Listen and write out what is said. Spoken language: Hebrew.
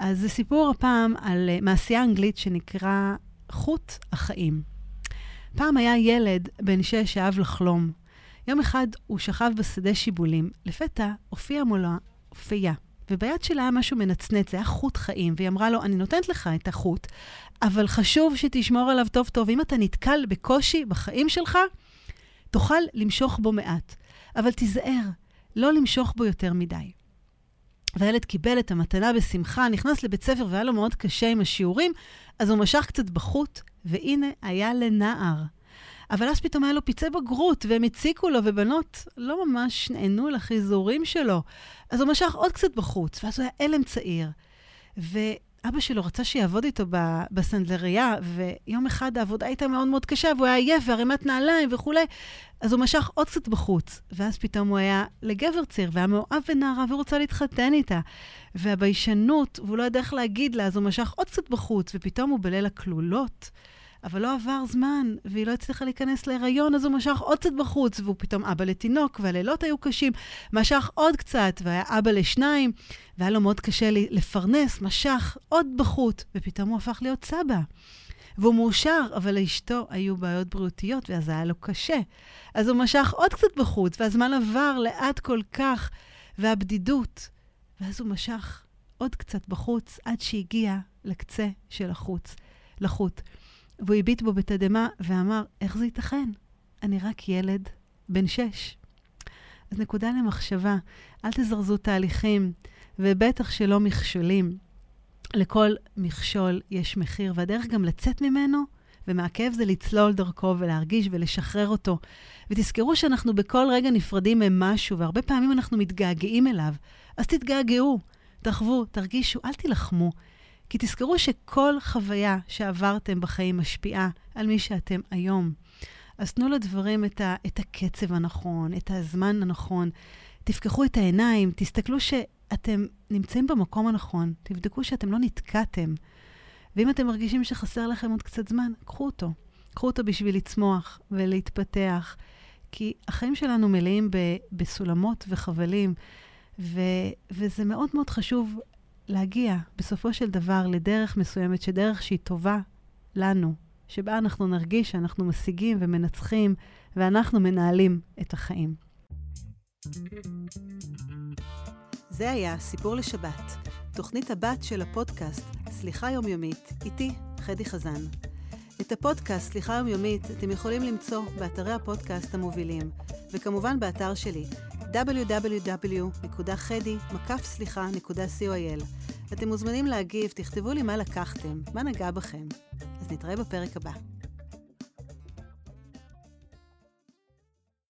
אז זה סיפור הפעם על מעשייה אנגלית שנקרא חוט החיים. פעם היה ילד בן 6 שאהב לחלום. יום אחד הוא שכב בשדה שיבולים. לפתע הופיעה מולו אופייה, וביד שלה היה משהו מנצנץ, זה היה חוט חיים, והיא אמרה לו, אני נותנת לך את החוט, אבל חשוב שתשמור עליו טוב טוב. אם אתה נתקל בקושי בחיים שלך, תוכל למשוך בו מעט. אבל תיזהר, לא למשוך בו יותר מדי. והילד קיבל את המתנה בשמחה, נכנס לבית ספר והיה לו מאוד קשה עם השיעורים, אז הוא משך קצת בחוט, והנה היה לנער. אבל אז פתאום היה לו פיצי בגרות, והם הציקו לו, ובנות לא ממש נענו לחיזורים שלו. אז הוא משך עוד קצת בחוץ, ואז הוא היה אלם צעיר. ואבא שלו רצה שיעבוד איתו בסנדלריה, ויום אחד העבודה הייתה מאוד מאוד קשה, והוא היה עייף והרימת נעליים וכו'. אז הוא משך עוד קצת בחוץ, ואז פתאום הוא היה לגבר צעיר, והיה מאוהב ונערה, והוא רוצה להתחתן איתה. והביישנות, והוא לא ידע איך להגיד לה, אז הוא משך עוד קצת בחוץ, ופתאום הוא בליל הכלולות. אבל לא עבר זמן, והיא לא הצליחה להיכנס להיריון, אז הוא משך עוד קצת בחוץ, והוא פתאום אבא לתינוק, והלילות היו קשים, משך עוד קצת, והיה אבא לשניים, והיה לו מאוד קשה לפרנס, משך עוד בחוץ, ופתאום הוא הפך להיות סבא. והוא מאושר, אבל לאשתו היו בעיות בריאותיות, ואז היה לו קשה. אז הוא משך עוד קצת בחוץ, והזמן עבר לאט כל כך, והבדידות. ואז הוא משך עוד קצת בחוץ, עד שהגיע לקצה של לחוט. והוא הביט בו בתדמה ואמר, איך זה ייתכן? אני רק ילד בן 6. אז נקודה למחשבה, אל תזרזו תהליכים, ובטח שלא מכשולים. לכל מכשול יש מחיר, והדרך גם לצאת ממנו, ומהכאב זה לצלול דרכו ולהרגיש ולשחרר אותו. ותזכרו שאנחנו בכל רגע נפרדים ממשהו, והרבה פעמים אנחנו מתגעגעים אליו. אז תתגעגעו, תחוו, תרגישו, אל תלחמו. כי תזכרו שכל חוויה שעברתם בחיים משפיעה על מי שאתם היום. אז תנו לדברים את הקצב הנכון, את הזמן הנכון. תפקחו את העיניים, תסתכלו שאתם נמצאים במקום הנכון. תבדקו שאתם לא נתקעתם. ואם אתם מרגישים שחסר לכם עוד קצת זמן, קחו אותו. קחו אותו בשביל לצמוח ולהתפתח. כי החיים שלנו מלאים בסולמות וחבלים. וזה מאוד מאוד חשוב להגיע בסופו של דבר לדרך מסוימת, שדרך שהיא טובה לנו, שבה אנחנו נרגיש שאנחנו משיגים ומנצחים, ואנחנו מנהלים את החיים. זה היה סיפור לשבת, תוכנית הבת של הפודקאסט סליחה יומיומית, איתי חדי חזן. את הפודקאסט סליחה יומיומית אתם יכולים למצוא באתרי הפודקאסט המובילים, וכמובן באתר שלי, www.khedi.co.il. אתם מוזמנים להגיב, תכתבו לי מה לקחתם, מה נגע בכם. אז נתראה בפרק הבא.